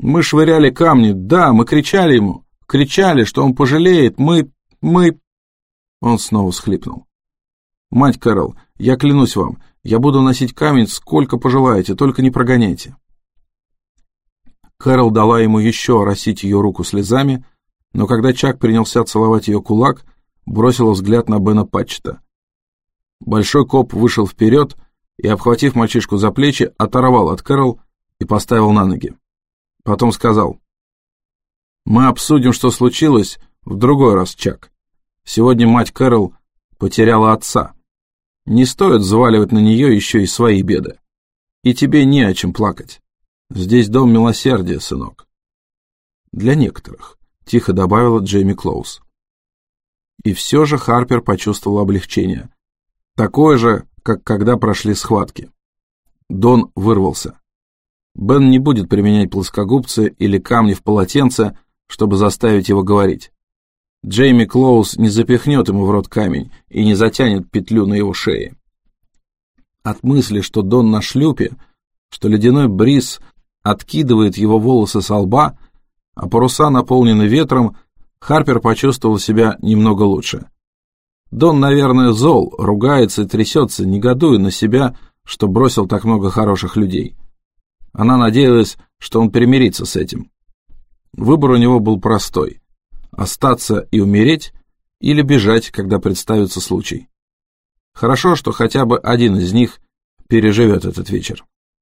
Мы швыряли камни, да, мы кричали ему, кричали, что он пожалеет, мы... Он снова всхлипнул. Мать Кэрол, я клянусь вам, я буду носить камень сколько пожелаете, только не прогоняйте. Кэрол дала ему еще оросить ее руку слезами, но когда Чак принялся целовать ее кулак, бросила взгляд на Бена Патчета. Большой коп вышел вперед и, обхватив мальчишку за плечи, оторвал от Кэрол и поставил на ноги. Потом сказал: «Мы обсудим, что случилось, в другой раз, Чак. Сегодня мать Кэрол потеряла отца. Не стоит взваливать на нее еще и свои беды. И тебе не о чем плакать. Здесь дом милосердия, сынок». «Для некоторых», — тихо добавила Джейми Клоуз. И все же Харпер почувствовал облегчение. Такое же, как когда прошли схватки. Дон вырвался. Бен не будет применять плоскогубцы или камни в полотенце, чтобы заставить его говорить. Джейми Клоуз не запихнет ему в рот камень и не затянет петлю на его шее. От мысли, что Дон на шлюпе, что ледяной бриз откидывает его волосы со лба, а паруса наполнены ветром, Харпер почувствовал себя немного лучше. Дон, наверное, зол, ругается и трясется, негодуя на себя, что бросил так много хороших людей. Она надеялась, что он примирится с этим. Выбор у него был простой — остаться и умереть, или бежать, когда представится случай. Хорошо, что хотя бы один из них переживет этот вечер.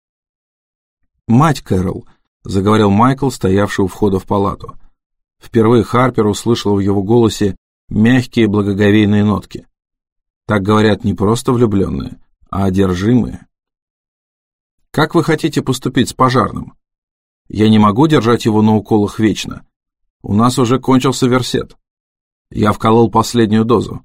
«Мать Кэрол», — заговорил Майкл, стоявший у входа в палату. Впервые Харпер услышал в его голосе мягкие благоговейные нотки. Так говорят не просто влюбленные, а одержимые. «Как вы хотите поступить с пожарным? Я не могу держать его на уколах вечно. У нас уже кончился версет. Я вколол последнюю дозу».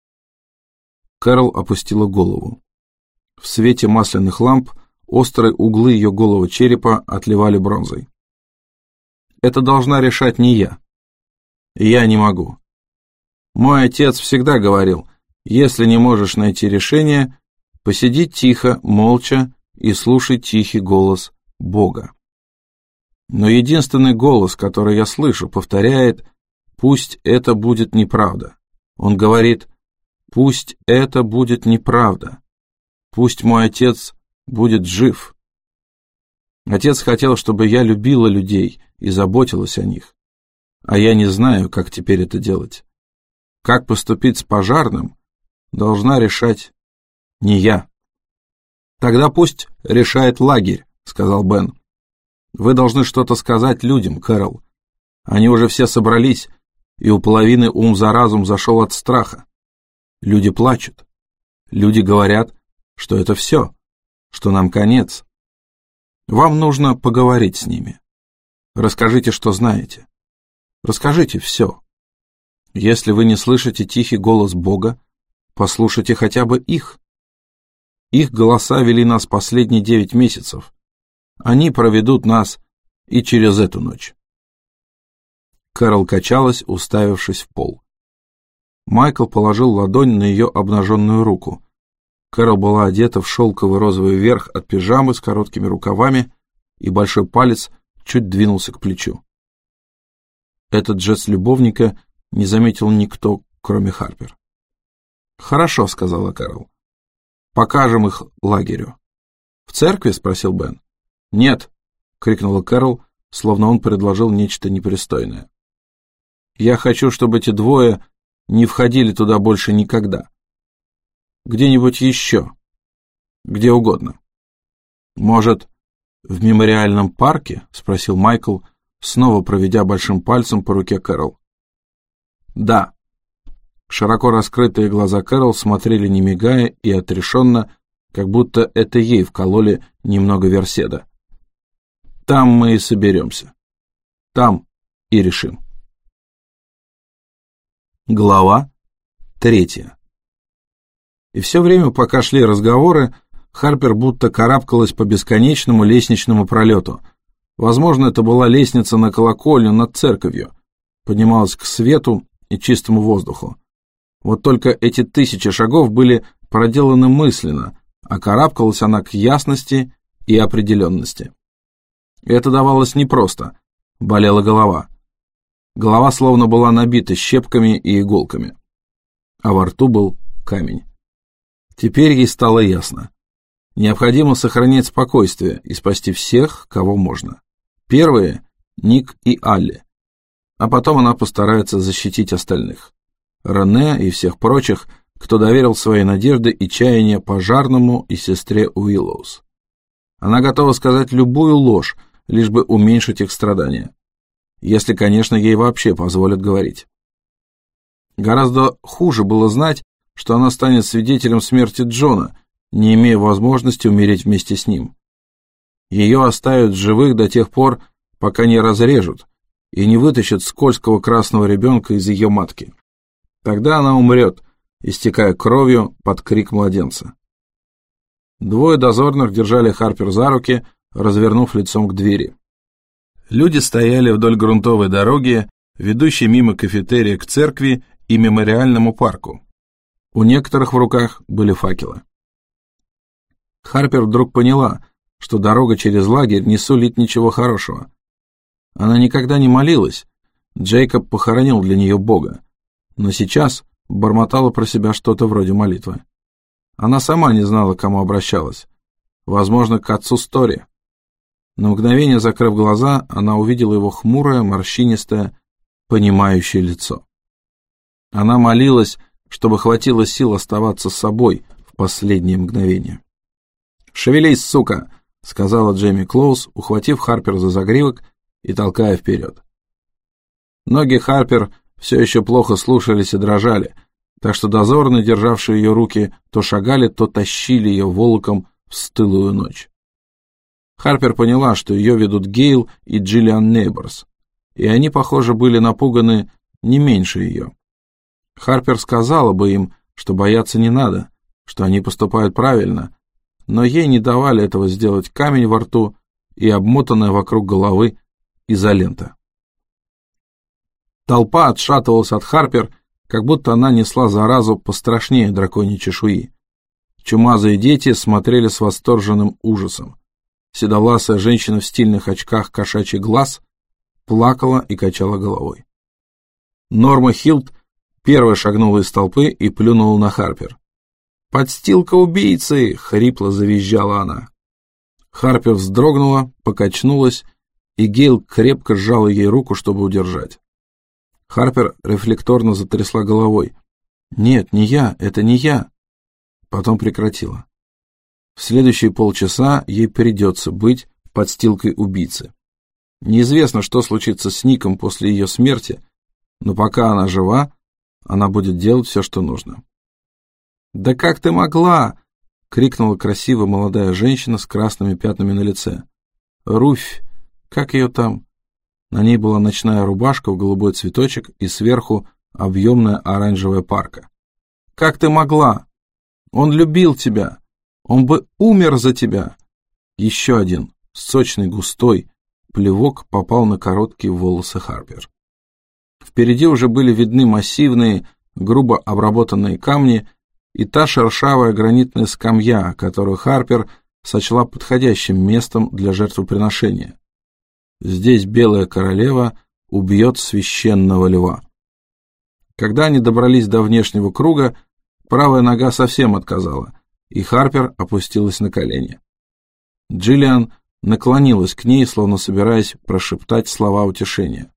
Кэрол опустила голову. В свете масляных ламп острые углы ее голого черепа отливали бронзой. «Это должна решать не я. Я не могу. Мой отец всегда говорил, если не можешь найти решение, посиди тихо, молча и слушай тихий голос Бога. Но единственный голос, который я слышу, повторяет: пусть это будет неправда. Он говорит: пусть это будет неправда. Пусть мой отец будет жив. Отец хотел, чтобы я любила людей и заботилась о них. А я не знаю, как теперь это делать. Как поступить с пожарным, должна решать не я». «Тогда пусть решает лагерь», — сказал Бен. «Вы должны что-то сказать людям, Кэрол. Они уже все собрались, и у половины ум за разум зашел от страха. Люди плачут. Люди говорят, что это все, что нам конец. Вам нужно поговорить с ними. Расскажите, что знаете. Расскажите все. Если вы не слышите тихий голос Бога, послушайте хотя бы их. Их голоса вели нас последние 9 месяцев. Они проведут нас и через эту ночь». Кэрол качалась, уставившись в пол. Майкл положил ладонь на ее обнаженную руку. Кэрол была одета в шелковый розовый верх от пижамы с короткими рукавами, и большой палец чуть двинулся к плечу. Этот жест любовника не заметил никто, кроме Харпер. «Хорошо», — сказала Кэрол. «Покажем их лагерю». «В церкви?» — спросил Бен. «Нет», — крикнула Кэрол, словно он предложил нечто непристойное. «Я хочу, чтобы эти двое не входили туда больше никогда. Где-нибудь еще. Где угодно». «Может, в мемориальном парке?» — спросил Майкл, снова проведя большим пальцем по руке Кэрол. «Да». Широко раскрытые глаза Кэрол смотрели не мигая и отрешенно, как будто это ей вкололи немного верседа. «Там мы и соберемся. Там и решим». Глава 3. И все время, пока шли разговоры, Харпер будто карабкалась по бесконечному лестничному пролету. Возможно, это была лестница на колокольню над церковью. Поднималась к свету и чистому воздуху. Вот только эти 1000 шагов были проделаны мысленно, а карабкалась она к ясности и определенности. Это давалось непросто. Болела голова. Голова словно была набита щепками и иголками. А во рту был камень. Теперь ей стало ясно. Необходимо сохранять спокойствие и спасти всех, кого можно. Первые — Ник и Алли. А потом она постарается защитить остальных. Рене и всех прочих, кто доверил свои надежды и чаяния пожарному и сестре Уиллоус. Она готова сказать любую ложь, лишь бы уменьшить их страдания. Если, конечно, ей вообще позволят говорить. Гораздо хуже было знать, что она станет свидетелем смерти Джона, не имея возможности умереть вместе с ним. Ее оставят в живых до тех пор, пока не разрежут и не вытащат скользкого красного ребенка из ее матки. Тогда она умрет, истекая кровью под крик младенца. Двое дозорных держали Харпер за руки, развернув лицом к двери. Люди стояли вдоль грунтовой дороги, ведущей мимо кафетерия к церкви и мемориальному парку. У некоторых в руках были факелы. Харпер вдруг поняла, что дорога через лагерь не сулит ничего хорошего. Она никогда не молилась, Джейкоб похоронил для нее Бога, но сейчас бормотала про себя что-то вроде молитвы. Она сама не знала, к кому обращалась. Возможно, к отцу Стори. На мгновение, закрыв глаза, она увидела его хмурое, морщинистое, понимающее лицо. Она молилась, чтобы хватило сил оставаться с собой в последние мгновения. «Шевелись, сука!» — сказала Джейми Клоуз, ухватив Харпер за загривок и толкая вперед. Ноги Харпер все еще плохо слушались и дрожали, так что дозорные, державшие ее руки, то шагали, то тащили ее волоком в стылую ночь. Харпер поняла, что ее ведут Гейл и Джиллиан Нейборс, и они, похоже, были напуганы не меньше ее. Харпер сказала бы им, что бояться не надо, что они поступают правильно, но ей не давали этого сделать камень во рту и обмотанная вокруг головы изолента. Толпа отшатывалась от Харпер, как будто она несла заразу пострашнее драконьей чешуи. Чумазые дети смотрели с восторженным ужасом. Седовласая женщина в стильных очках кошачий глаз плакала и качала головой. Норма Хилт первая шагнула из толпы и плюнула на Харпер. «Подстилка убийцы!» — хрипло завизжала она. Харпер вздрогнула, покачнулась, и Гейл крепко сжала ей руку, чтобы удержать. Харпер рефлекторно затрясла головой. «Нет, не я, это не я!» Потом прекратила. В следующие полчаса ей придется быть подстилкой убийцы. Неизвестно, что случится с Ником после ее смерти, но пока она жива, она будет делать все, что нужно. «Да как ты могла?» — крикнула красивая молодая женщина с красными пятнами на лице. «Руфь, как ее там?» На ней была ночная рубашка в голубой цветочек и сверху объемная оранжевая парка. «Как ты могла? Он любил тебя! Он бы умер за тебя!» Еще один, сочный, густой, плевок попал на короткие волосы Харпер. Впереди уже были видны массивные, грубо обработанные камни и та шершавая гранитная скамья, которую Харпер сочла подходящим местом для жертвоприношения. Здесь белая королева убьет священного льва. Когда они добрались до внешнего круга, правая нога совсем отказала, и Харпер опустилась на колени. Джиллиан наклонилась к ней, словно собираясь прошептать слова утешения.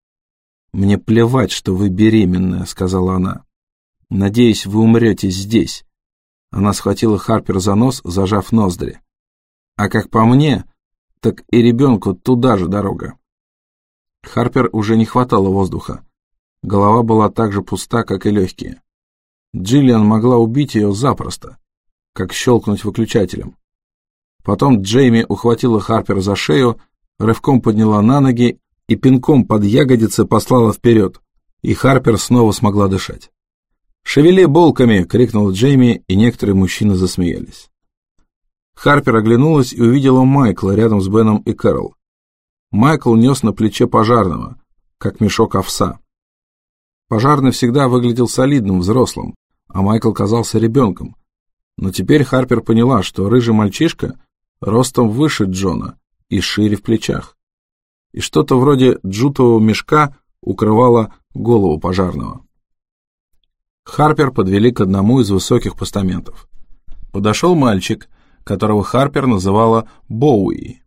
«Мне плевать, что вы беременная», — сказала она. «Надеюсь, вы умрете здесь». Она схватила Харпер за нос, зажав ноздри. «А как по мне, так и ребенку туда же дорога». Харпер уже не хватало воздуха. Голова была так же пуста, как и легкие. Джиллиан могла убить ее запросто, как щелкнуть выключателем. Потом Джейми ухватила Харпер за шею, рывком подняла на ноги и пинком под ягодицы послала вперед, и Харпер снова смогла дышать. «Шевели булками!» — крикнул Джейми, и некоторые мужчины засмеялись. Харпер оглянулась и увидела Майкла рядом с Беном и Кэрол. Майкл нес на плече пожарного, как мешок овса. Пожарный всегда выглядел солидным, взрослым, а Майкл казался ребенком. Но теперь Харпер поняла, что рыжий мальчишка ростом выше Джона и шире в плечах. И что-то вроде джутового мешка укрывало голову пожарного. Харпер подвели к одному из высоких постаментов. Подошел мальчик, которого Харпер называла Боуи.